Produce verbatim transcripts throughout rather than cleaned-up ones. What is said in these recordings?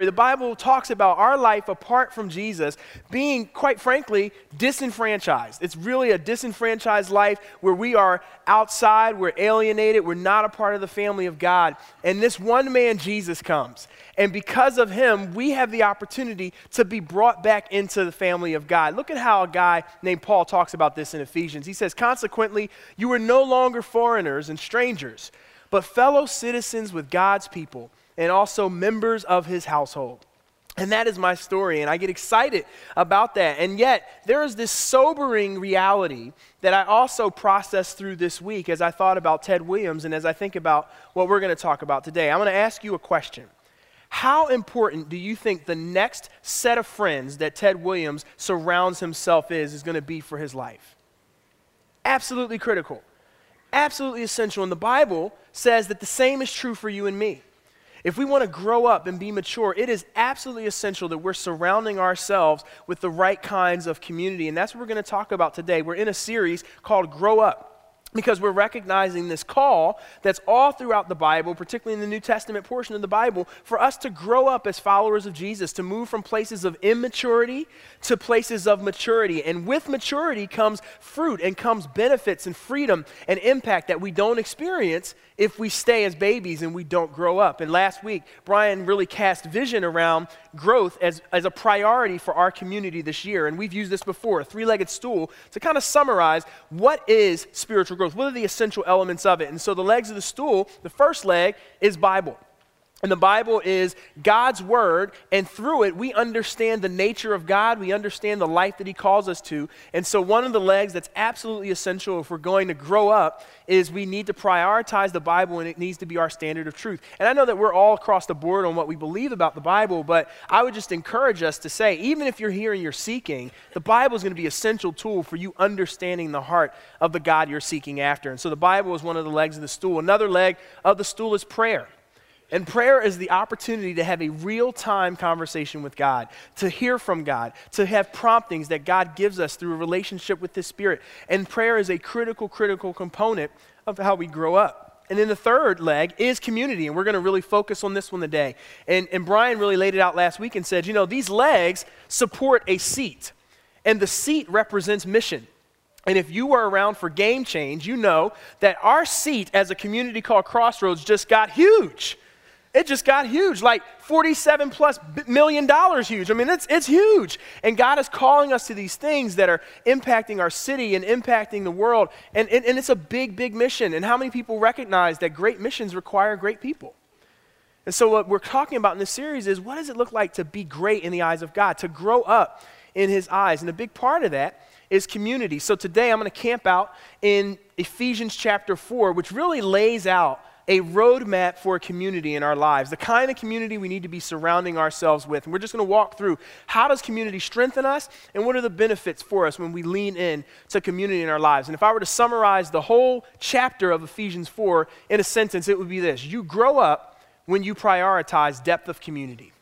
The Bible talks about our life apart from Jesus being, quite frankly, disenfranchised. It's really a disenfranchised life where we are outside, we're alienated, we're not a part of the family of God. And this one man, Jesus, comes. And because of him, we have the opportunity to be brought back into the family of God. Look at how a guy named Paul talks about this in Ephesians. He says, consequently, you are no longer foreigners and strangers, but fellow citizens with God's people, and also members of his household. And that is my story, and I get excited about that. And yet, there is this sobering reality that I also processed through this week as I thought about Ted Williams and as I think about what we're going to talk about today. I'm going to ask you a question. How important do you think the next set of friends that Ted Williams surrounds himself is is going to be for his life? Absolutely critical. Absolutely essential. And the Bible says that the same is true for you and me. If we want to grow up and be mature, it is absolutely essential that we're surrounding ourselves with the right kinds of community. And that's what we're going to talk about today. We're in a series called Grow Up, because we're recognizing this call that's all throughout the Bible, particularly in the New Testament portion of the Bible, for us to grow up as followers of Jesus, to move from places of immaturity to places of maturity. And with maturity comes fruit and comes benefits and freedom and impact that we don't experience if we stay as babies and we don't grow up. And last week, Brian really cast vision around growth as, as a priority for our community this year. And we've used this before, a three-legged stool, to kind of summarize what is spiritual growth. What are the essential elements of it? And so the legs of the stool, the first leg is Bible. And the Bible is God's word, and through it, we understand the nature of God. We understand the life that he calls us to. And so one of the legs that's absolutely essential if we're going to grow up is we need to prioritize the Bible, and it needs to be our standard of truth. And I know that we're all across the board on what we believe about the Bible, but I would just encourage us to say, even if you're here and you're seeking, the Bible is going to be an essential tool for you understanding the heart of the God you're seeking after. And so the Bible is one of the legs of the stool. Another leg of the stool is prayer. And prayer is the opportunity to have a real-time conversation with God, to hear from God, to have promptings that God gives us through a relationship with his Spirit. And prayer is a critical, critical component of how we grow up. And then the third leg is community, and we're going to really focus on this one today. And, and Brian really laid it out last week and said, you know, these legs support a seat, and the seat represents mission. And if you were around for Game Change, you know that our seat as a community called Crossroads just got huge. It just got huge, like forty-seven plus million dollars huge. I mean, it's it's huge. And God is calling us to these things that are impacting our city and impacting the world. And, and, and it's a big, big mission. And how many people recognize that great missions require great people? And so what we're talking about in this series is, what does it look like to be great in the eyes of God, to grow up in his eyes? And a big part of that is community. So today I'm going to camp out in Ephesians chapter four, which really lays out a roadmap for a community in our lives, the kind of community we need to be surrounding ourselves with. And we're just going to walk through, how does community strengthen us, and what are the benefits for us when we lean in to community in our lives? And if I were to summarize the whole chapter of Ephesians four in a sentence, it would be this: you grow up when you prioritize depth of community.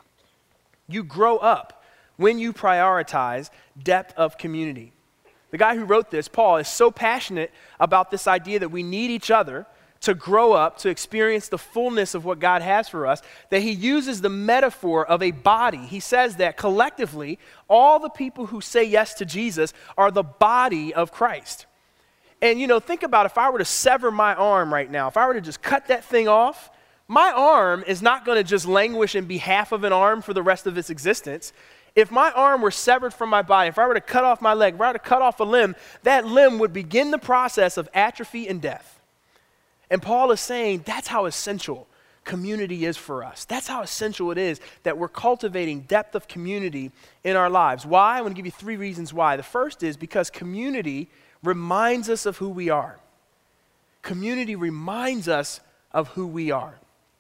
You grow up when you prioritize depth of community. The guy who wrote this, Paul, is so passionate about this idea that we need each other to grow up, to experience the fullness of what God has for us, that he uses the metaphor of a body. He says that collectively, all the people who say yes to Jesus are the body of Christ. And you know, think about if I were to sever my arm right now, if I were to just cut that thing off, my arm is not going to just languish and be half of an arm for the rest of its existence. If my arm were severed from my body, if I were to cut off my leg, if I were to cut off a limb, that limb would begin the process of atrophy and death. And Paul is saying that's how essential community is for us. That's how essential it is that we're cultivating depth of community in our lives. Why? I want to give you three reasons why. The first is because community reminds us of who we are. Community reminds us of who we are.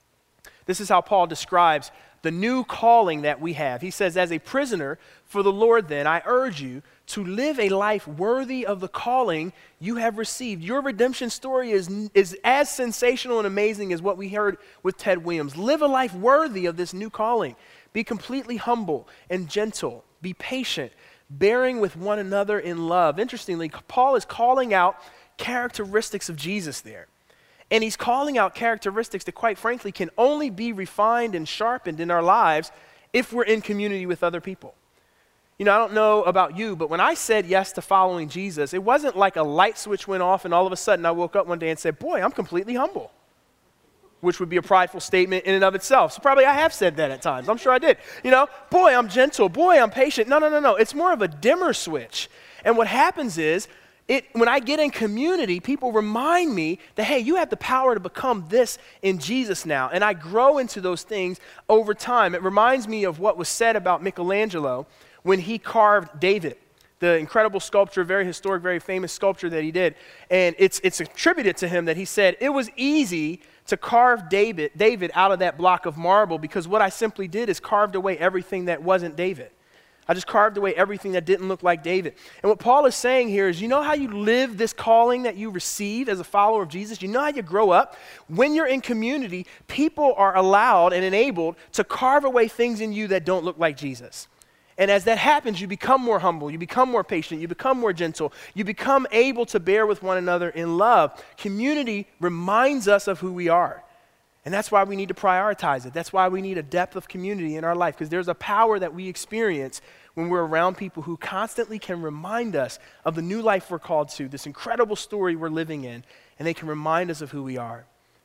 This is how Paul describes the new calling that we have. He says, as a prisoner for the Lord then, I urge you to live a life worthy of the calling you have received. Your redemption story is, is as sensational and amazing as what we heard with Ted Williams. Live a life worthy of this new calling. Be completely humble and gentle. Be patient, bearing with one another in love. Interestingly, Paul is calling out characteristics of Jesus there. And he's calling out characteristics that, quite frankly, can only be refined and sharpened in our lives if we're in community with other people. You know, I don't know about you, but when I said yes to following Jesus, it wasn't like a light switch went off and all of a sudden I woke up one day and said, boy, I'm completely humble, which would be a prideful statement in and of itself. So probably I have said that at times. I'm sure I did. You know, boy, I'm gentle. Boy, I'm patient. No, no, no, no. It's more of a dimmer switch. And what happens is, it, when I get in community, people remind me that, hey, you have the power to become this in Jesus now. And I grow into those things over time. It reminds me of what was said about Michelangelo when he carved David, the incredible sculpture, very historic, very famous sculpture that he did. And it's it's attributed to him that he said, it was easy to carve David, David out of that block of marble because what I simply did is carved away everything that wasn't David. I just carved away everything that didn't look like David. And what Paul is saying here is, you know how you live this calling that you received as a follower of Jesus? You know how you grow up? When you're in community, people are allowed and enabled to carve away things in you that don't look like Jesus. And as that happens, you become more humble, you become more patient, you become more gentle, you become able to bear with one another in love. Community reminds us of who we are. And that's why we need to prioritize it. That's why we need a depth of community in our life, because there's a power that we experience when we're around people who constantly can remind us of the new life we're called to, this incredible story we're living in, and they can remind us of who we are.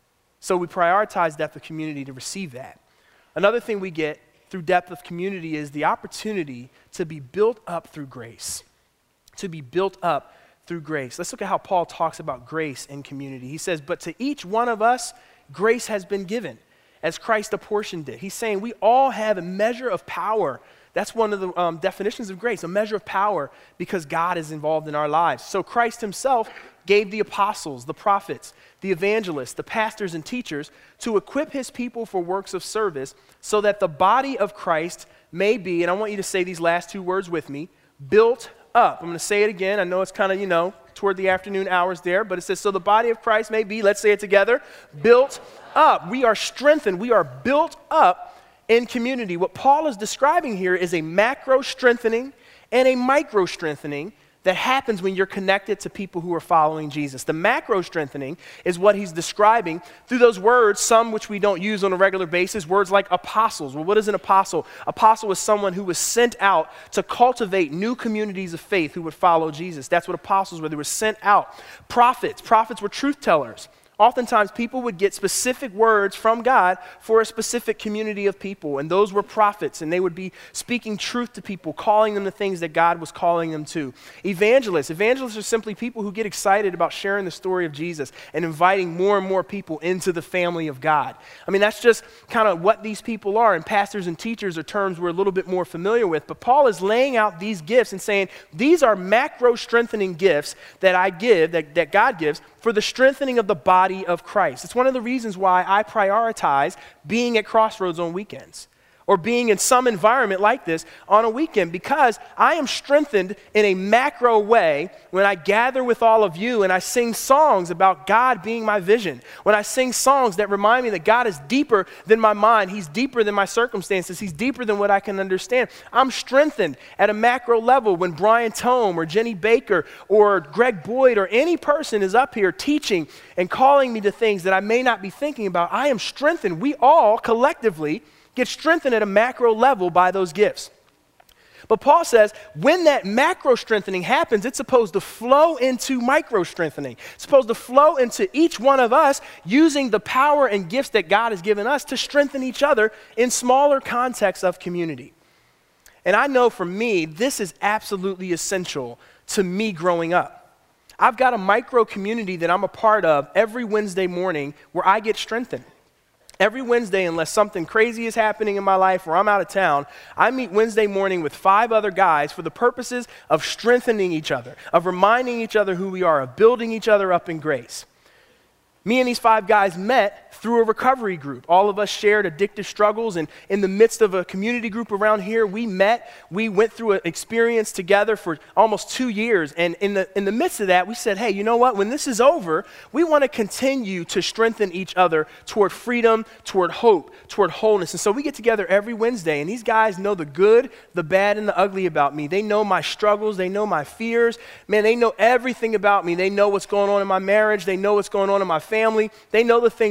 So we prioritize depth of community to receive that. Another thing we get through depth of community is the opportunity to be built up through grace. To be built up through grace. Let's look at how Paul talks about grace in community. He says, but to each one of us, grace has been given, as Christ apportioned it. He's saying we all have a measure of power. That's one of the um, definitions of grace, a measure of power, because God is involved in our lives. So Christ himself gave the apostles, the prophets, the evangelists, the pastors and teachers to equip his people for works of service so that the body of Christ may be, and I want you to say these last two words with me, built up. I'm going to say it again. I know it's kind of, you know, toward the afternoon hours there, but it says, so the body of Christ may be, let's say it together, built up. We are strengthened. We are built up in community. What Paul is describing here is a macro strengthening and a micro strengthening that happens when you're connected to people who are following Jesus. The macro strengthening is what he's describing through those words, some which we don't use on a regular basis, words like apostles. Well, what is an apostle? Apostle is someone who was sent out to cultivate new communities of faith who would follow Jesus. That's what apostles were. They were sent out. Prophets. Prophets were truth tellers. Oftentimes, people would get specific words from God for a specific community of people, and those were prophets, and they would be speaking truth to people, calling them the things that God was calling them to. Evangelists. Evangelists are simply people who get excited about sharing the story of Jesus and inviting more and more people into the family of God. I mean, that's just kind of what these people are, and pastors and teachers are terms we're a little bit more familiar with, but Paul is laying out these gifts and saying, these are macro strengthening gifts that I give, that, that God gives, for the strengthening of the body of Christ. It's one of the reasons why I prioritize being at Crossroads on weekends or being in some environment like this on a weekend, because I am strengthened in a macro way when I gather with all of you and I sing songs about God being my vision. When I sing songs that remind me that God is deeper than my mind, he's deeper than my circumstances, he's deeper than what I can understand. I'm strengthened at a macro level when Brian Tome or Jenny Baker or Greg Boyd or any person is up here teaching and calling me to things that I may not be thinking about. I am strengthened. We all collectively get strengthened at a macro level by those gifts. But Paul says when that macro strengthening happens, it's supposed to flow into micro strengthening. It's supposed to flow into each one of us using the power and gifts that God has given us to strengthen each other in smaller contexts of community. And I know for me, this is absolutely essential to me growing up. I've got a micro community that I'm a part of every Wednesday morning where I get strengthened. Every Wednesday, unless something crazy is happening in my life or I'm out of town, I meet Wednesday morning with five other guys for the purposes of strengthening each other, of reminding each other who we are, of building each other up in grace. Me and these five guys met through a recovery group. All of us shared addictive struggles, and in the midst of a community group around here, we met. We went through an experience together for almost two years, and in the in the midst of that, we said, hey, you know what? When this is over, we want to continue to strengthen each other toward freedom, toward hope, toward wholeness. And so we get together every Wednesday, and these guys know the good, the bad, and the ugly about me. They know my struggles. They know my fears. Man, they know everything about me. They know what's going on in my marriage. They know what's going on in my family. They know the things I'm wrestling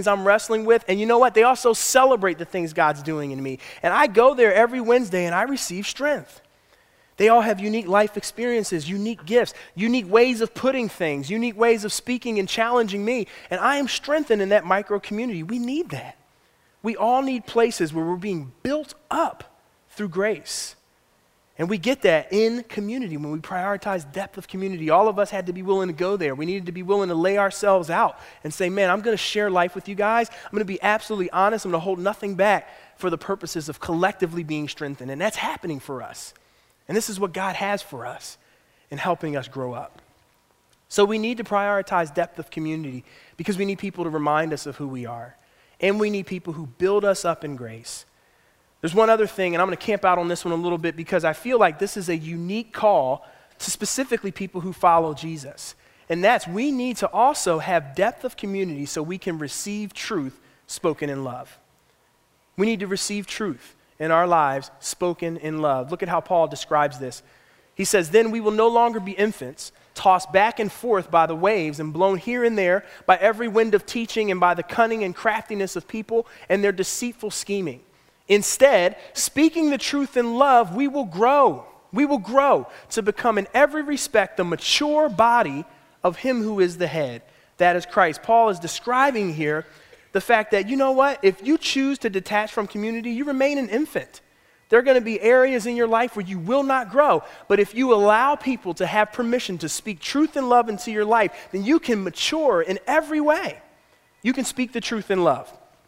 wrestling with. And you know what? They also celebrate the things God's doing in me. And I go there every Wednesday and I receive strength. They all have unique life experiences, unique gifts, unique ways of putting things, unique ways of speaking and challenging me. And I am strengthened in that micro community. We need that. We all need places where we're being built up through grace. And we get that in community when we prioritize depth of community. All of us had to be willing to go there. We needed to be willing to lay ourselves out and say, man, I'm going to share life with you guys. I'm going to be absolutely honest. I'm going to hold nothing back for the purposes of collectively being strengthened. And that's happening for us. And this is what God has for us in helping us grow up. So we need to prioritize depth of community because we need people to remind us of who we are. And we need people who build us up in grace. There's one other thing, and I'm going to camp out on this one a little bit because I feel like this is a unique call to specifically people who follow Jesus. And that's we need to also have depth of community so we can receive truth spoken in love. We need to receive truth in our lives spoken in love. Look at how Paul describes this. He says, then we will no longer be infants, tossed back and forth by the waves and blown here and there by every wind of teaching and by the cunning and craftiness of people and their deceitful scheming. Instead, speaking the truth in love, we will grow. We will grow to become in every respect the mature body of him who is the head. That is Christ. Paul is describing here the fact that, you know what, if you choose to detach from community, you remain an infant. There are going to be areas in your life where you will not grow. But if you allow people to have permission to speak truth and love into your life, then you can mature in every way. You can speak the truth in love.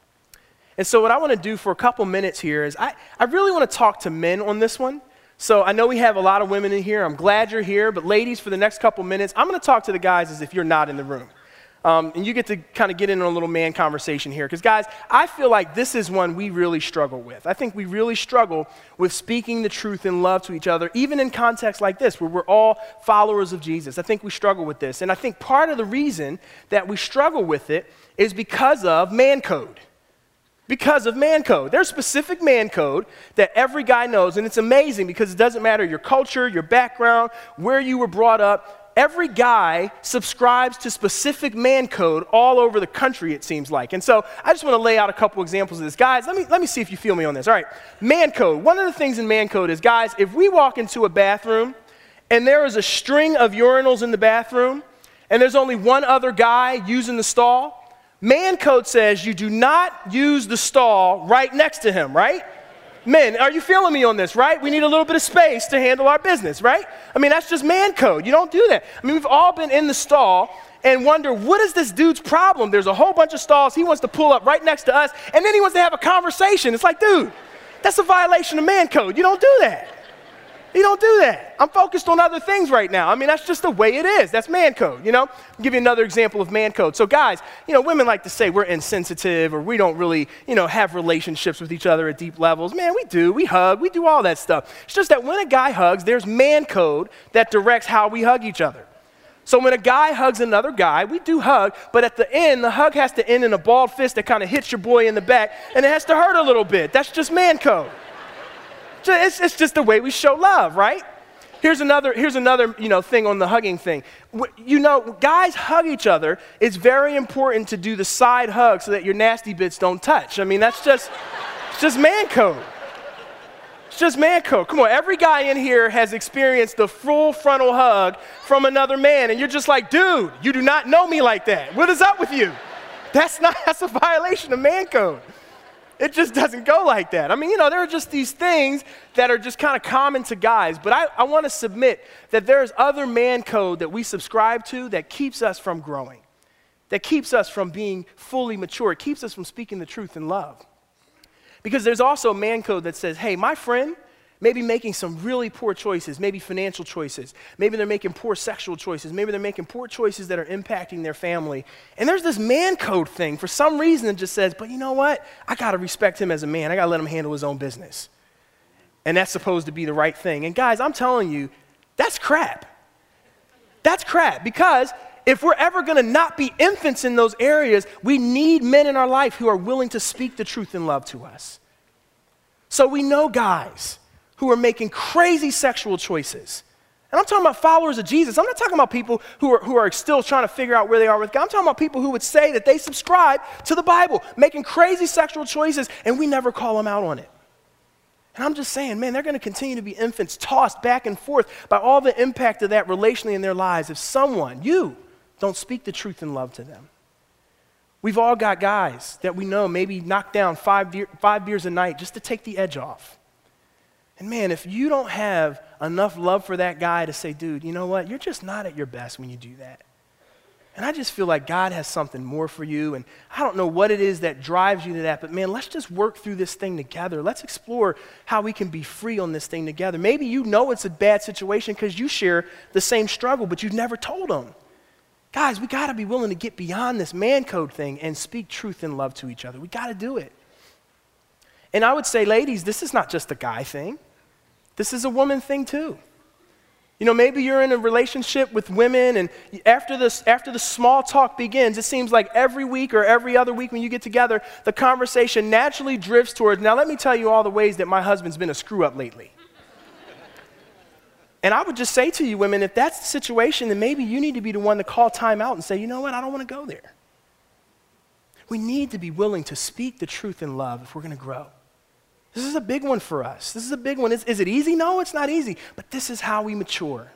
And so what I want to do for a couple minutes here is I, I really want to talk to men on this one. So I know we have a lot of women in here. I'm glad you're here. But ladies, for the next couple minutes, I'm going to talk to the guys as if you're not in the room. Um, and you get to kind of get in on a little man conversation here. Because guys, I feel like this is one we really struggle with. I think we really struggle with speaking the truth in love to each other, even in contexts like this, where we're all followers of Jesus. I think we struggle with this. And I think part of the reason that we struggle with it is because of man code. Because of man code. There's specific man code that every guy knows, and it's amazing because it doesn't matter your culture, your background, where you were brought up. Every guy subscribes to specific man code all over the country, it seems like. And so I just want to lay out a couple examples of this. Guys, let me, let me see if you feel me on this. All right, man code. One of the things in man code is, guys, if we walk into a bathroom and there is a string of urinals in the bathroom and there's only one other guy using the stall, man code says you do not use the stall right next to him, right? Men, are you feeling me on this, right? We need a little bit of space to handle our business, right? I mean, that's just man code. You don't do that. I mean, we've all been in the stall and wonder, what is this dude's problem? There's a whole bunch of stalls. He wants to pull up right next to us, and then he wants to have a conversation. It's like, dude, that's a violation of man code. You don't do that. You don't do that. I'm focused on other things right now. I mean, that's just the way it is. That's man code, you know? I'll give you another example of man code. So guys, you know, women like to say we're insensitive or we don't really, you know, have relationships with each other at deep levels. Man, we do. We hug. We do all that stuff. It's just that when a guy hugs, there's man code that directs how we hug each other. So when a guy hugs another guy, we do hug, but at the end, the hug has to end in a bald fist that kind of hits your boy in the back, and it has to hurt a little bit. That's just man code. It's, it's just the way we show love, right? Here's another, here's another, you know, thing on the hugging thing. You know, guys hug each other. It's very important to do the side hug so that your nasty bits don't touch. I mean, that's just, it's just man code. It's just man code. Come on, every guy in here has experienced the full frontal hug from another man, and you're just like, dude, you do not know me like that. What is up with you? That's not, that's a violation of man code. It just doesn't go like that. I mean, you know, there are just these things that are just kind of common to guys, but I, I want to submit that there's other man code that we subscribe to that keeps us from growing, that keeps us from being fully mature. It keeps us from speaking the truth in love. Because there's also a man code that says, hey, my friend may be making some really poor choices, maybe financial choices. Maybe they're making poor sexual choices. Maybe they're making poor choices that are impacting their family. And there's this man code thing for some reason that just says, but you know what? I got to respect him as a man. I got to let him handle his own business. And that's supposed to be the right thing. And guys, I'm telling you, that's crap. That's crap because if we're ever going to not be infants in those areas, we need men in our life who are willing to speak the truth in love to us. So we know guys who are making crazy sexual choices. And I'm talking about followers of Jesus. I'm not talking about people who are, who are still trying to figure out where they are with God. I'm talking about people who would say that they subscribe to the Bible, making crazy sexual choices, and we never call them out on it. And I'm just saying, man, they're going to continue to be infants tossed back and forth by all the impact of that relationally in their lives if someone, you, don't speak the truth in love to them. We've all got guys that we know maybe knock down five, beer, five beers a night just to take the edge off. And man, if you don't have enough love for that guy to say, dude, you know what? You're just not at your best when you do that. And I just feel like God has something more for you, and I don't know what it is that drives you to that, but man, let's just work through this thing together. Let's explore how we can be free on this thing together. Maybe you know it's a bad situation because you share the same struggle, but you've never told them. Guys, we got to be willing to get beyond this man code thing and speak truth and love to each other. We got to do it. And I would say, ladies, this is not just a guy thing. This is a woman thing too. You know, maybe you're in a relationship with women, and after this, after the small talk begins, it seems like every week or every other week when you get together, the conversation naturally drifts towards, now let me tell you all the ways that my husband's been a screw-up lately. And I would just say to you women, if that's the situation, then maybe you need to be the one to call time out and say, you know what, I don't want to go there. We need to be willing to speak the truth in love if we're going to grow. This is a big one for us. This is a big one. Is, is it easy? No, it's not easy. But this is how we mature.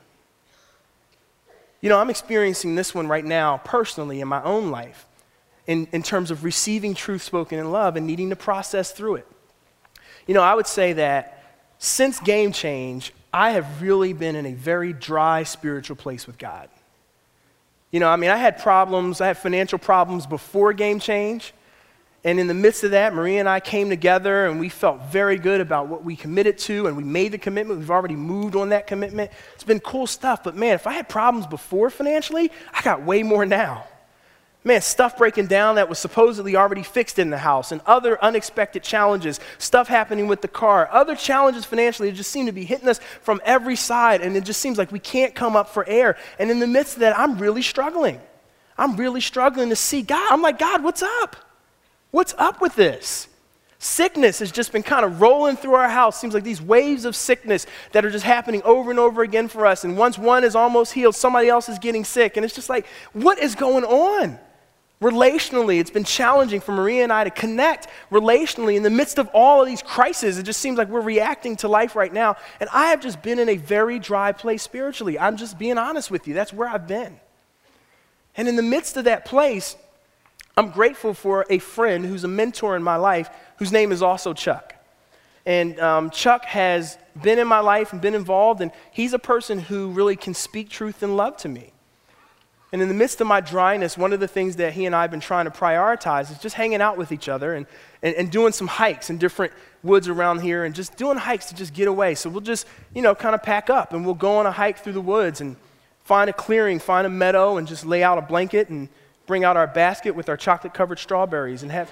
You know, I'm experiencing this one right now personally in my own life in, in terms of receiving truth spoken in love and needing to process through it. You know, I would say that since Game Change, I have really been in a very dry spiritual place with God. You know, I mean, I had problems. I had financial problems before Game Change. And in the midst of that, Maria and I came together and we felt very good about what we committed to, and we made the commitment. We've already moved on that commitment. It's been cool stuff, but man, if I had problems before financially, I got way more now. Man, stuff breaking down that was supposedly already fixed in the house, and other unexpected challenges, stuff happening with the car, other challenges financially that just seem to be hitting us from every side, and it just seems like we can't come up for air. And in the midst of that, I'm really struggling. I'm really struggling to see God. I'm like, God, what's up? What's up with this? Sickness has just been kind of rolling through our house. Seems like these waves of sickness that are just happening over and over again for us. And once one is almost healed, somebody else is getting sick. And it's just like, what is going on? Relationally, it's been challenging for Maria and I to connect relationally in the midst of all of these crises. It just seems like we're reacting to life right now. And I have just been in a very dry place spiritually. I'm just being honest with you. That's where I've been. And in the midst of that place, I'm grateful for a friend who's a mentor in my life, whose name is also Chuck. And um, Chuck has been in my life and been involved, and he's a person who really can speak truth and love to me. And in the midst of my dryness, one of the things that he and I have been trying to prioritize is just hanging out with each other and, and, and doing some hikes in different woods around here, and just doing hikes to just get away. So we'll just, you know, kind of pack up, and we'll go on a hike through the woods and find a clearing, find a meadow, and just lay out a blanket and bring out our basket with our chocolate-covered strawberries and have...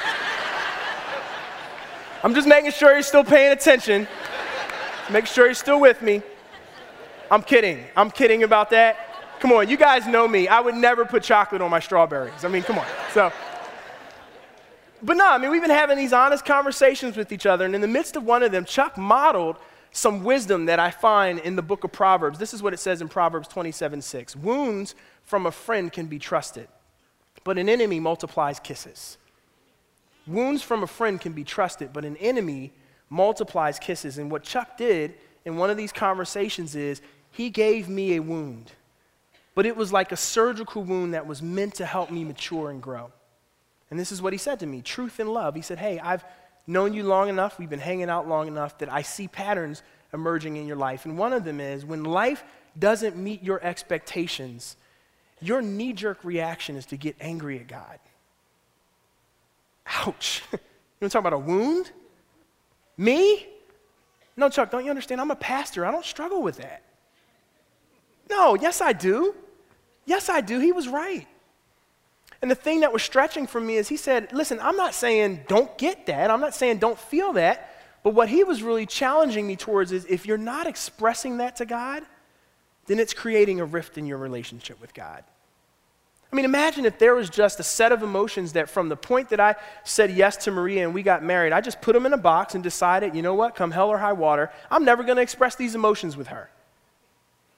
I'm just making sure you're still paying attention. Make sure you're still with me. I'm kidding. I'm kidding about that. Come on, you guys know me. I would never put chocolate on my strawberries. I mean, come on. So, but no, I mean, we've been having these honest conversations with each other, and in the midst of one of them, Chuck modeled some wisdom that I find in the book of Proverbs. This is what it says in Proverbs twenty-seven six. Wounds from a friend can be trusted, but an enemy multiplies kisses. Wounds from a friend can be trusted, but an enemy multiplies kisses. And what Chuck did in one of these conversations is he gave me a wound, but it was like a surgical wound that was meant to help me mature and grow. And this is what he said to me, truth and love. He said, hey, I've known you long enough, we've been hanging out long enough that I see patterns emerging in your life. And one of them is when life doesn't meet your expectations, your knee-jerk reaction is to get angry at God. Ouch. You want to talk about a wound? Me? No, Chuck, don't you understand? I'm a pastor. I don't struggle with that. No, yes, I do. Yes, I do. He was right. And the thing that was stretching for me is he said, listen, I'm not saying don't get that. I'm not saying don't feel that. But what he was really challenging me towards is if you're not expressing that to God, then it's creating a rift in your relationship with God. I mean, imagine if there was just a set of emotions that from the point that I said yes to Maria and we got married, I just put them in a box and decided, you know what, come hell or high water, I'm never going to express these emotions with her.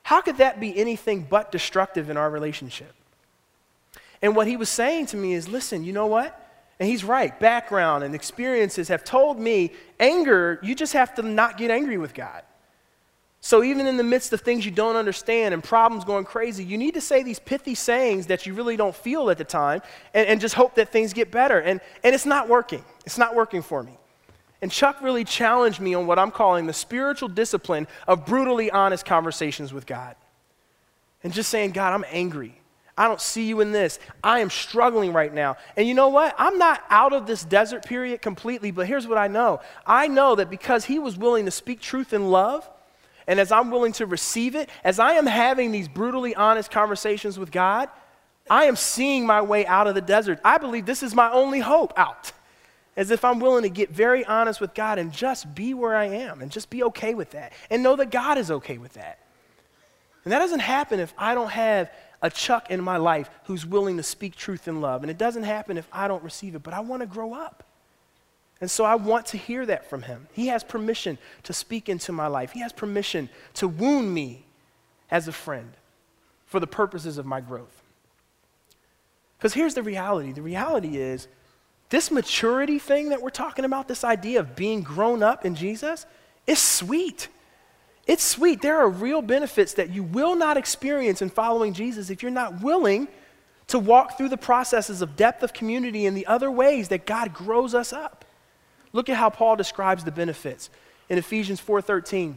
How could that be anything but destructive in our relationship? And what he was saying to me is, listen, you know what? And he's right. Background and experiences have told me anger, you just have to not get angry with God. So even in the midst of things you don't understand and problems going crazy, you need to say these pithy sayings that you really don't feel at the time and, and just hope that things get better. And, and it's not working. It's not working for me. And Chuck really challenged me on what I'm calling the spiritual discipline of brutally honest conversations with God. And just saying, God, I'm angry. I don't see you in this. I am struggling right now. And you know what? I'm not out of this desert period completely, but here's what I know. I know that because he was willing to speak truth in love, and as I'm willing to receive it, as I am having these brutally honest conversations with God, I am seeing my way out of the desert. I believe this is my only hope out. As if I'm willing to get very honest with God and just be where I am and just be okay with that and know that God is okay with that. And that doesn't happen if I don't have a Chuck in my life who's willing to speak truth in love. And it doesn't happen if I don't receive it, but I want to grow up. And so I want to hear that from him. He has permission to speak into my life. He has permission to wound me as a friend for the purposes of my growth. Because here's the reality. The reality is this maturity thing that we're talking about, this idea of being grown up in Jesus, is sweet. It's sweet. There are real benefits that you will not experience in following Jesus if you're not willing to walk through the processes of depth of community and the other ways that God grows us up. Look at how Paul describes the benefits in Ephesians four thirteen.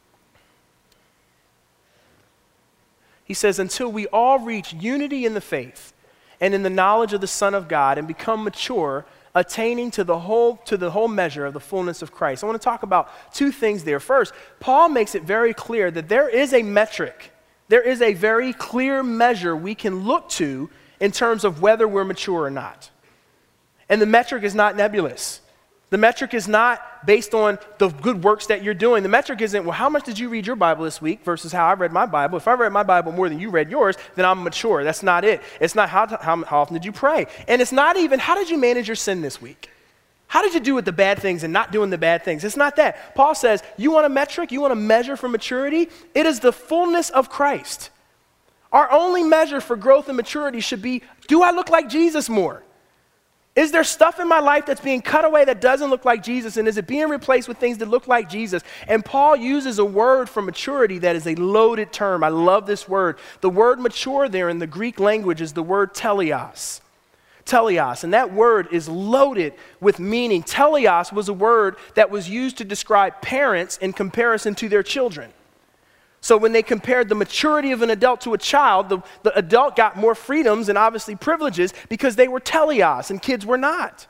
He says, until we all reach unity in the faith and in the knowledge of the Son of God and become mature, attaining to the whole to the whole measure of the fullness of Christ. I want to talk about two things there. First, Paul makes it very clear that there is a metric. There is a very clear measure we can look to in terms of whether we're mature or not. And the metric is not nebulous. The metric is not based on the good works that you're doing. The metric isn't, well, how much did you read your Bible this week versus how I read my Bible? If I read my Bible more than you read yours, then I'm mature. That's not it. It's not how, how, how often did you pray? And it's not even, how did you manage your sin this week? How did you do with the bad things and not doing the bad things? It's not that. Paul says, you want a metric? You want a measure for maturity? It is the fullness of Christ. Our only measure for growth and maturity should be, do I look like Jesus more? Is there stuff in my life that's being cut away that doesn't look like Jesus, and is it being replaced with things that look like Jesus? And Paul uses a word for maturity that is a loaded term. I love this word. The word mature there in the Greek language is the word teleos. Teleos, and that word is loaded with meaning. Teleos was a word that was used to describe parents in comparison to their children. So when they compared the maturity of an adult to a child, the, the adult got more freedoms and obviously privileges because they were teleos and kids were not.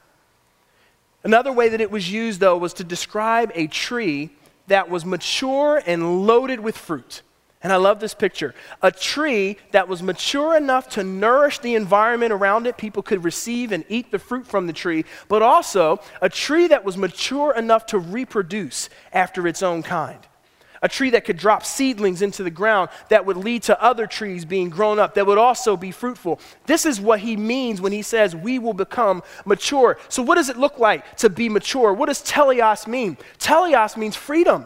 Another way that it was used, though, was to describe a tree that was mature and loaded with fruit. And I love this picture. A tree that was mature enough to nourish the environment around it, people could receive and eat the fruit from the tree, but also a tree that was mature enough to reproduce after its own kind. A tree that could drop seedlings into the ground that would lead to other trees being grown up that would also be fruitful. This is what he means when he says we will become mature. So what does it look like to be mature? What does teleos mean? Teleos means freedom.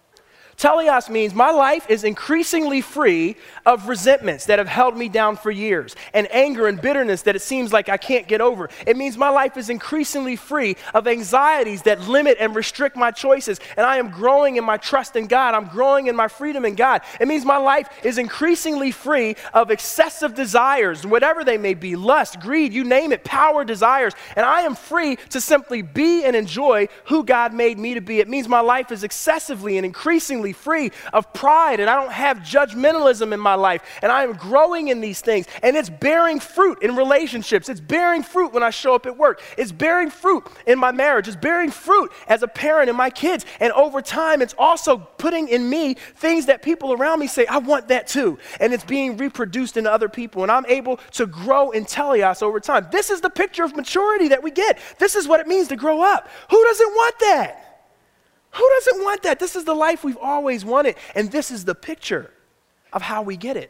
Teleos means my life is increasingly free of resentments that have held me down for years and anger and bitterness that it seems like I can't get over. It means my life is increasingly free of anxieties that limit and restrict my choices, and I am growing in my trust in God. I'm growing in my freedom in God. It means my life is increasingly free of excessive desires, whatever they may be, lust, greed, you name it, power, desires, and I am free to simply be and enjoy who God made me to be. It means my life is excessively and increasingly free of pride, and I don't have judgmentalism in my life, and I am growing in these things, and it's bearing fruit in relationships. It's bearing fruit when I show up at work. It's bearing fruit in my marriage. It's bearing fruit as a parent in my kids, and over time, it's also putting in me things that people around me say, I want that too, and it's being reproduced in other people, and I'm able to grow in teleos over time. This is the picture of maturity that we get. This is what it means to grow up. Who doesn't want that? Who doesn't want that? This is the life we've always wanted, and this is the picture of how we get it.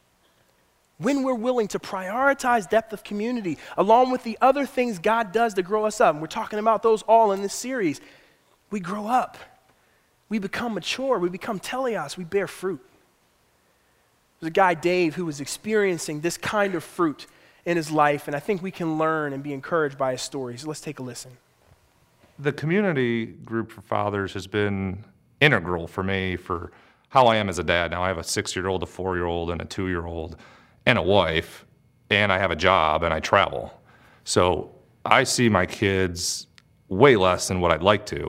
When we're willing to prioritize depth of community, along with the other things God does to grow us up, and we're talking about those all in this series, we grow up. We become mature. We become teleos. We bear fruit. There's a guy, Dave, who was experiencing this kind of fruit in his life, and I think we can learn and be encouraged by his story. So let's take a listen. The community group for fathers has been integral for me for how I am as a dad. Now I have a six-year-old, a four-year-old, and a two-year-old, and a wife, and I have a job, and I travel. So I see my kids way less than what I'd like to,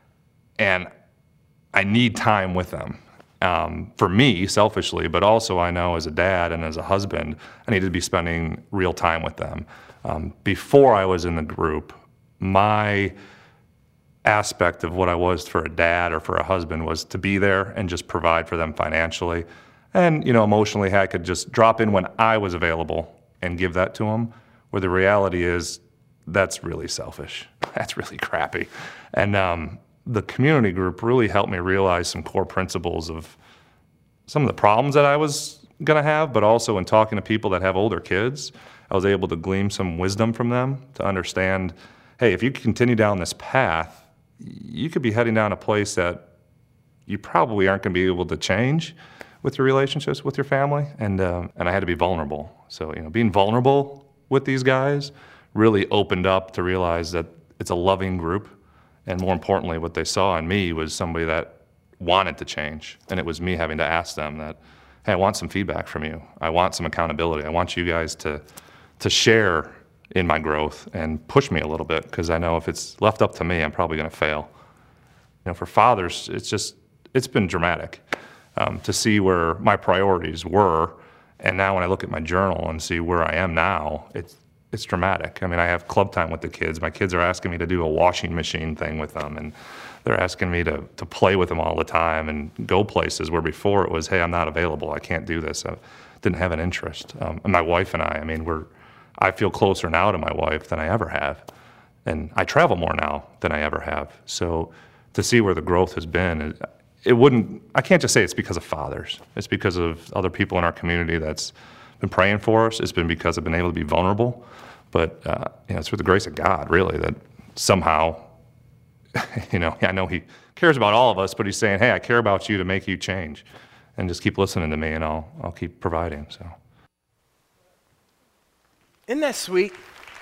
and I need time with them. Um, for me, selfishly, but also I know as a dad and as a husband, I need to be spending real time with them. Um, before I was in the group, my aspect of what I was for a dad or for a husband was to be there and just provide for them financially. And, you know, emotionally, I could just drop in when I was available and give that to them, where the reality is that's really selfish. That's really crappy. And um, the community group really helped me realize some core principles of some of the problems that I was going to have, but also in talking to people that have older kids, I was able to glean some wisdom from them to understand, hey, if you continue down this path, you could be heading down a place that you probably aren't going to be able to change with your relationships with your family. And um, and I had to be vulnerable. So, you know, being vulnerable with these guys really opened up to realize that it's a loving group. And more importantly, what they saw in me was somebody that wanted to change. And it was me having to ask them that, hey, I want some feedback from you. I want some accountability. I want you guys to to share in my growth and push me a little bit, because I know if it's left up to me, I'm probably going to fail. You know, for fathers, it's just, it's been dramatic um, to see where my priorities were. And now when I look at my journal and see where I am now, it's it's dramatic. I mean, I have club time with the kids. My kids are asking me to do a washing machine thing with them, and they're asking me to to play with them all the time and go places where before it was, hey, I'm not available. I can't do this. I didn't have an interest. Um, and my wife and I, I mean, we're, I feel closer now to my wife than I ever have. And I travel more now than I ever have. So to see where the growth has been, it, it wouldn't, I can't just say it's because of fathers. It's because of other people in our community that's been praying for us. It's been because I've been able to be vulnerable. But uh, you know, it's with the grace of God, really, that somehow, you know, I know he cares about all of us, but he's saying, hey, I care about you to make you change. And just keep listening to me, and I'll I'll keep providing. So, isn't that sweet?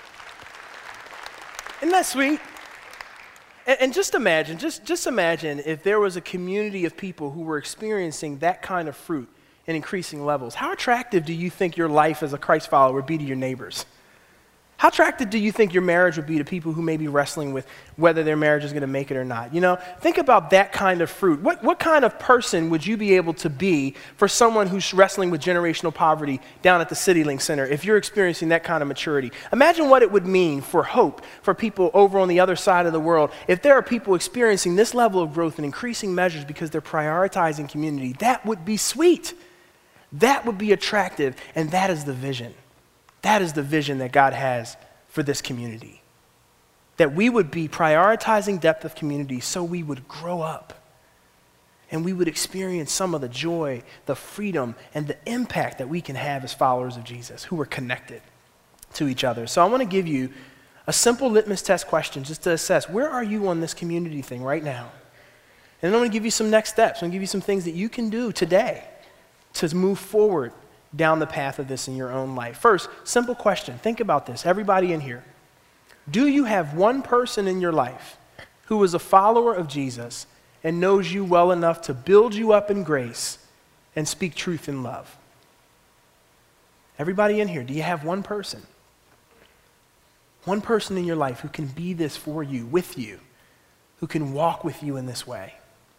Isn't that sweet? And, and just imagine, just just imagine if there was a community of people who were experiencing that kind of fruit in increasing levels. How attractive do you think your life as a Christ follower would be to your neighbors? How attractive do you think your marriage would be to people who may be wrestling with whether their marriage is going to make it or not? You know, think about that kind of fruit. What, what kind of person would you be able to be for someone who's wrestling with generational poverty down at the CityLink Center if you're experiencing that kind of maturity? Imagine what it would mean for hope for people over on the other side of the world if there are people experiencing this level of growth in increasing measures because they're prioritizing community. That would be sweet. That would be attractive, and that is the vision. That is the vision that God has for this community. That we would be prioritizing depth of community so we would grow up and we would experience some of the joy, the freedom, and the impact that we can have as followers of Jesus who are connected to each other. So I want to give you a simple litmus test question just to assess, where are you on this community thing right now? And then I'm going to give you some next steps. I'm going to give you some things that you can do today to move forward down the path of this in your own life. First, simple question. Think about this. Everybody in here. Do you have one person in your life who is a follower of Jesus and knows you well enough to build you up in grace and speak truth in love? Everybody in here, do you have one person? One person in your life who can be this for you, with you, who can walk with you in this way?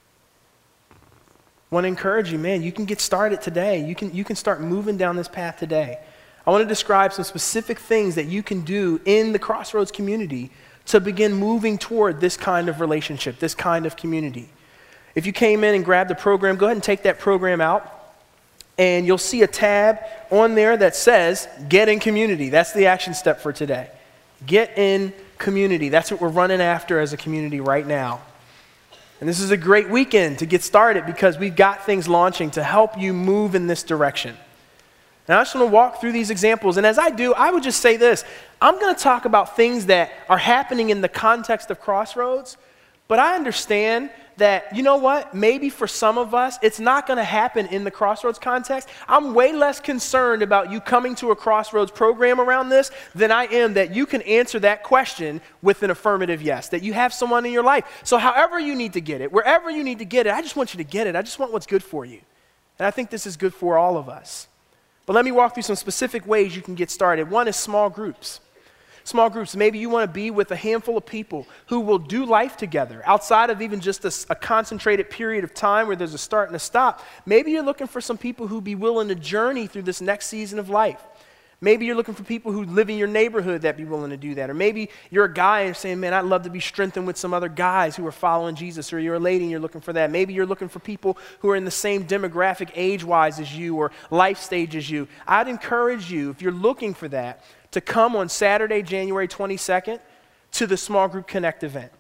I want to encourage you, man, you can get started today. You can, you can start moving down this path today. I want to describe some specific things that you can do in the Crossroads community to begin moving toward this kind of relationship, this kind of community. If you came in and grabbed the program, go ahead and take that program out, and you'll see a tab on there that says, Get in Community. That's the action step for today. Get in community. That's what we're running after as a community right now. And this is a great weekend to get started because we've got things launching to help you move in this direction. And I just want to walk through these examples. And as I do, I would just say this. I'm going to talk about things that are happening in the context of Crossroads, but I understand that, you know what, maybe for some of us, it's not going to happen in the Crossroads context. I'm way less concerned about you coming to a Crossroads program around this than I am that you can answer that question with an affirmative yes, that you have someone in your life. So however you need to get it, wherever you need to get it, I just want you to get it. I just want what's good for you. And I think this is good for all of us. But let me walk through some specific ways you can get started. One is small groups. Small groups, maybe you want to be with a handful of people who will do life together outside of even just a, a concentrated period of time where there's a start and a stop. Maybe you're looking for some people who be willing to journey through this next season of life. Maybe you're looking for people who live in your neighborhood that be willing to do that. Or maybe you're a guy and saying, man, I'd love to be strengthened with some other guys who are following Jesus. Or you're a lady and you're looking for that. Maybe you're looking for people who are in the same demographic age-wise as you or life stage as you. I'd encourage you, if you're looking for that, to come on Saturday, January twenty-second, to the Small Group Connect event.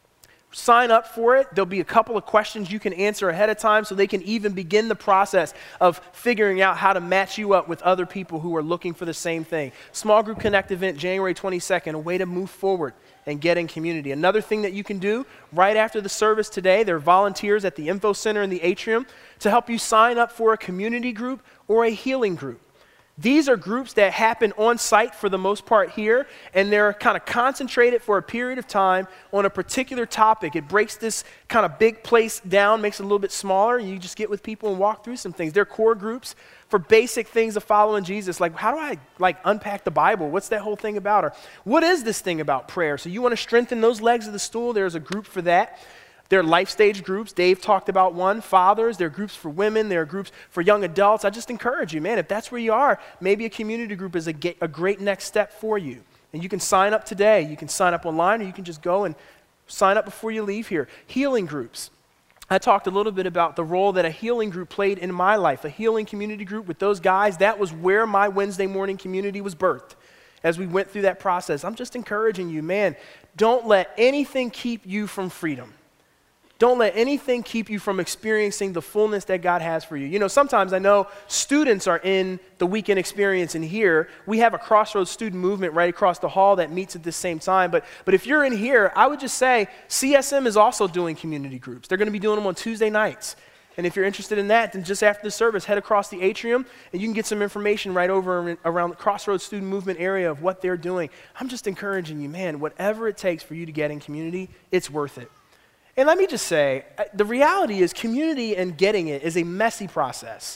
Sign up for it. There'll be a couple of questions you can answer ahead of time so they can even begin the process of figuring out how to match you up with other people who are looking for the same thing. Small Group Connect event, January twenty-second, a way to move forward and get in community. Another thing that you can do right after the service today, there are volunteers at the Info Center in the atrium to help you sign up for a community group or a healing group. These are groups that happen on site for the most part here, and they're kind of concentrated for a period of time on a particular topic. It breaks this kind of big place down, makes it a little bit smaller, and you just get with people and walk through some things. They're core groups for basic things of following Jesus, like how do I like unpack the Bible? What's that whole thing about? Or what is this thing about prayer? So you want to strengthen those legs of the stool, there's a group for that. There are life stage groups. Dave talked about one. Fathers, there are groups for women. There are groups for young adults. I just encourage you, man, if that's where you are, maybe a community group is a, ge- a great next step for you. And you can sign up today. You can sign up online, or you can just go and sign up before you leave here. Healing groups. I talked a little bit about the role that a healing group played in my life. A healing community group with those guys, that was where my Wednesday morning community was birthed. As we went through that process, I'm just encouraging you, man, don't let anything keep you from freedom. Don't let anything keep you from experiencing the fullness that God has for you. You know, sometimes I know students are in the weekend experience in here. We have a Crossroads student movement right across the hall that meets at the same time. But, but if you're in here, I would just say C S M is also doing community groups. They're going to be doing them on Tuesday nights. And if you're interested in that, then just after the service, head across the atrium and you can get some information right over around the Crossroads student movement area of what they're doing. I'm just encouraging you, man, whatever it takes for you to get in community, it's worth it. And let me just say, the reality is community and getting it is a messy process.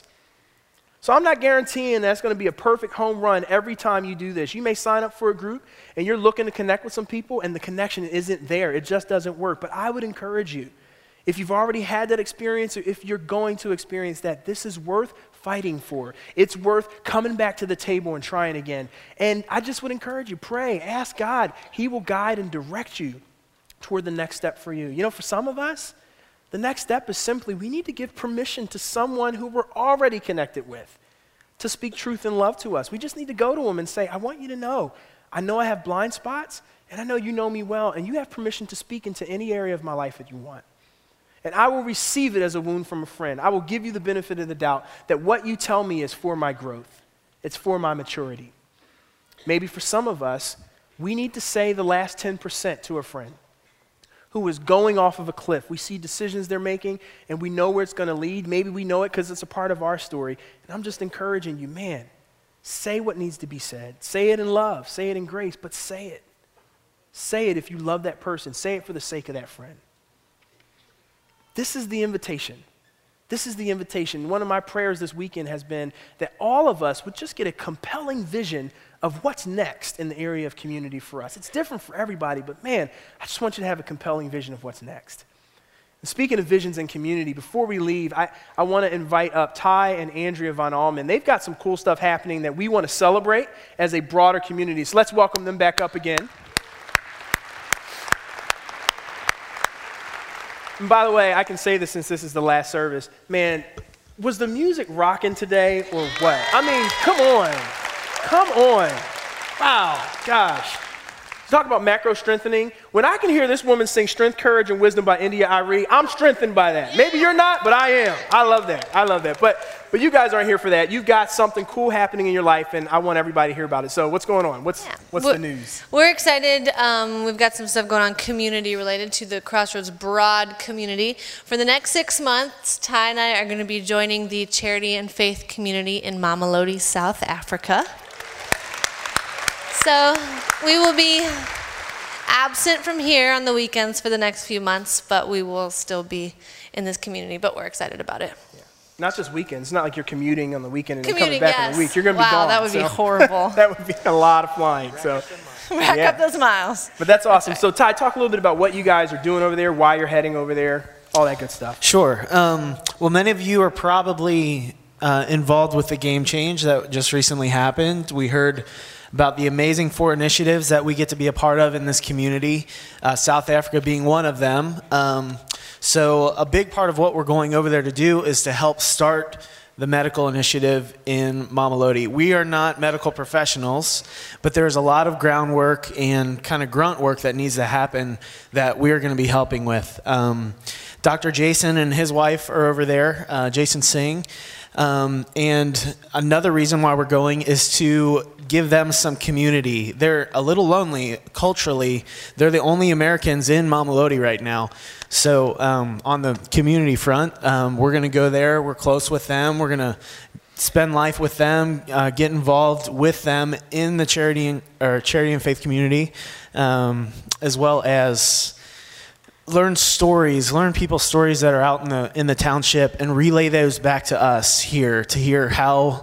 So I'm not guaranteeing that's going to be a perfect home run every time you do this. You may sign up for a group and you're looking to connect with some people and the connection isn't there. It just doesn't work. But I would encourage you, if you've already had that experience or if you're going to experience that, this is worth fighting for. It's worth coming back to the table and trying again. And I just would encourage you, pray, ask God. He will guide and direct you toward the next step for you. You know, for some of us, the next step is simply we need to give permission to someone who we're already connected with to speak truth and love to us. We just need to go to them and say, I want you to know, I know I have blind spots, and I know you know me well, and you have permission to speak into any area of my life that you want. And I will receive it as a wound from a friend. I will give you the benefit of the doubt that what you tell me is for my growth. It's for my maturity. Maybe for some of us, we need to say the last ten percent to a friend who is going off of a cliff. We see decisions they're making, and we know where it's going to lead. Maybe we know it because it's a part of our story. And I'm just encouraging you, man, say what needs to be said. Say it in love. Say it in grace, but say it. Say it if you love that person. Say it for the sake of that friend. This is the invitation. This is the invitation. One of my prayers this weekend has been that all of us would just get a compelling vision of what's next in the area of community for us. It's different for everybody, but man, I just want you to have a compelling vision of what's next. And speaking of visions and community, before we leave, I, I want to invite up Ty and Andrea Von Allman. They've got some cool stuff happening that we want to celebrate as a broader community. So let's welcome them back up again. And by the way, I can say this since this is the last service. Man, was the music rocking today or what? I mean, come on. Come on. Wow, gosh. Talk about macro strengthening. When I can hear this woman sing Strength, Courage, and Wisdom by India Arie, I'm strengthened by that. Maybe you're not, but I am. I love that. I love that. But but you guys aren't here for that. You've got something cool happening in your life, and I want everybody to hear about it. So what's going on? What's, Yeah. what's we're, the news? We're excited. Um, we've got some stuff going on community related to the Crossroads broad community. For the next six months, Ty and I are going to be joining the Charity and Faith community in Mamelodi, South Africa. So we will be absent from here on the weekends for the next few months, but we will still be in this community, but we're excited about it. Yeah. Not just weekends. It's not like you're commuting on the weekend and then Commuting, coming back yes. in a week. You're going to be Wow, gone. that would be so horrible. That would be a lot of flying. So, Rack yeah. up those miles. But that's awesome. So Ty, talk a little bit about what you guys are doing over there, why you're heading over there, all that good stuff. Sure. Um, well, many of you are probably uh, involved with the Game Change that just recently happened. We heard about the amazing four initiatives that we get to be a part of in this community, uh, South Africa being one of them. Um, so a big part of what we're going over there to do is to help start the medical initiative in Mamelodi. We are not medical professionals, but there's a lot of groundwork and kind of grunt work that needs to happen that we are going to be helping with. Um, Doctor Jason and his wife are over there, uh, Jason Singh. Um, and another reason why we're going is to give them some community. They're a little lonely culturally. They're the only Americans in Mamelodi right now. So um, on the community front, um, we're going to go there. We're close with them. We're going to spend life with them, uh, get involved with them in the charity and, or charity and faith community, um, as well as learn stories, learn people's stories that are out in the in the township, and relay those back to us here to hear how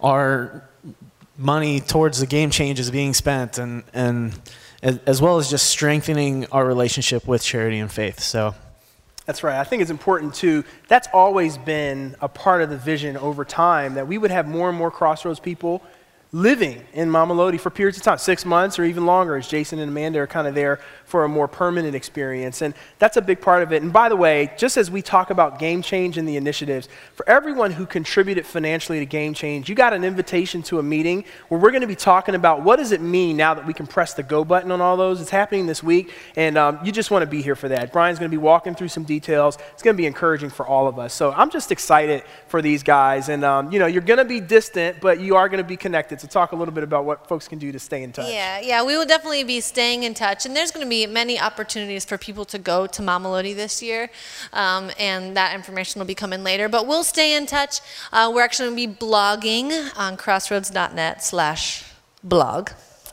our money towards the Game Change is being spent, and and as well as just strengthening our relationship with charity and faith. So that's right. I think it's important too. That's always been a part of the vision over time, that we would have more and more Crossroads people living in Mamelodi for periods of time, six months or even longer, as Jason and Amanda are kind of there for a more permanent experience. And that's a big part of it. And by the way, just as we talk about Game Change and the initiatives, for everyone who contributed financially to Game Change, you got an invitation to a meeting where we're going to be talking about what does it mean now that we can press the go button on all those. It's happening this week, and um, you just want to be here for that. Brian's going to be walking through some details. It's going to be encouraging for all of us. So I'm just excited for these guys. And, um, you know, you're going to be distant, but you are going to be connected. So talk a little bit about what folks can do to stay in touch. Yeah, yeah, we will definitely be staying in touch, and there's going to be many opportunities for people to go to Mamelodi this year, um, and that information will be coming later, but we'll stay in touch. Uh, we're actually going to be blogging on crossroads dot net slash blog.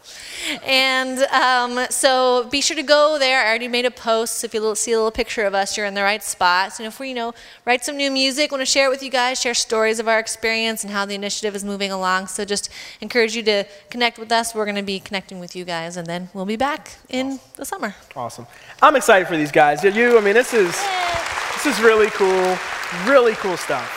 And um, so be sure to go there. I already made a post. If you see a little picture of us, you're in the right spot. So if we, you know, write some new music, want to share it with you guys, share stories of our experience and how the initiative is moving along. So just encourage you to connect with us. We're going to be connecting with you guys, and then we'll be back in the summer. Awesome. I'm excited for these guys. You, I mean, this is this is really cool, really cool stuff.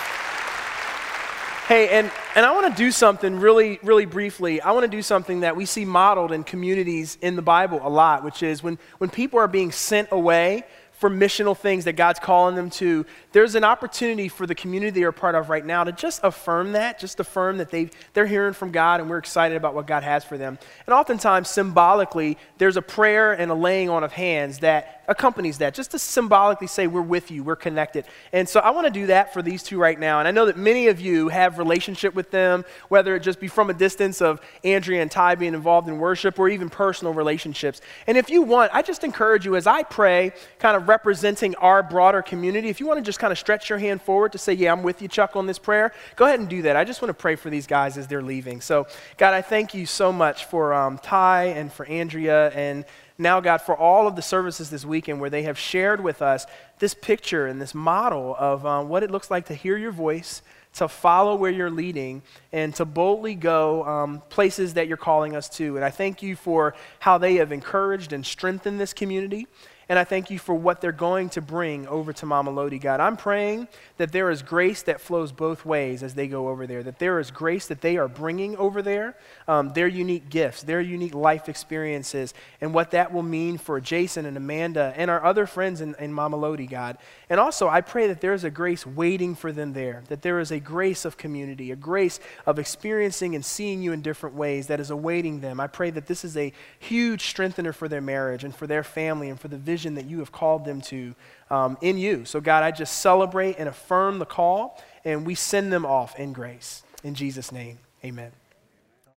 Hey, and, and I want to do something really, really briefly. I want to do something that we see modeled in communities in the Bible a lot, which is when, when people are being sent away for missional things that God's calling them to, there's an opportunity for the community they're a part of right now to just affirm that, just affirm that they they're hearing from God, and we're excited about what God has for them. And oftentimes, symbolically, there's a prayer and a laying on of hands that accompanies that, just to symbolically say, we're with you, we're connected. And so I want to do that for these two right now. And I know that many of you have relationship with them, whether it just be from a distance of Andrea and Ty being involved in worship, or even personal relationships. And if you want, I just encourage you, as I pray, kind of representing our broader community, if you want to just kind of stretch your hand forward to say, yeah, I'm with you, Chuck, on this prayer, go ahead and do that. I just want to pray for these guys as they're leaving. So, God, I thank you so much for um, Ty and for Andrea, and now, God, for all of the services this weekend where they have shared with us this picture and this model of um, what it looks like to hear your voice, to follow where you're leading, and to boldly go um, places that you're calling us to. And I thank you for how they have encouraged and strengthened this community. And and I thank you for what they're going to bring over to Mama Lodi, God. I'm praying that there is grace that flows both ways as they go over there, that there is grace that they are bringing over there, um, their unique gifts, their unique life experiences, and what that will mean for Jason and Amanda and our other friends in, in Mama Lodi, God. And also, I pray that there is a grace waiting for them there, that there is a grace of community, a grace of experiencing and seeing you in different ways that is awaiting them. I pray that this is a huge strengthener for their marriage and for their family and for the vision that you have called them to um, in you. So God, I just celebrate and affirm the call, and we send them off in grace. In Jesus' name, amen.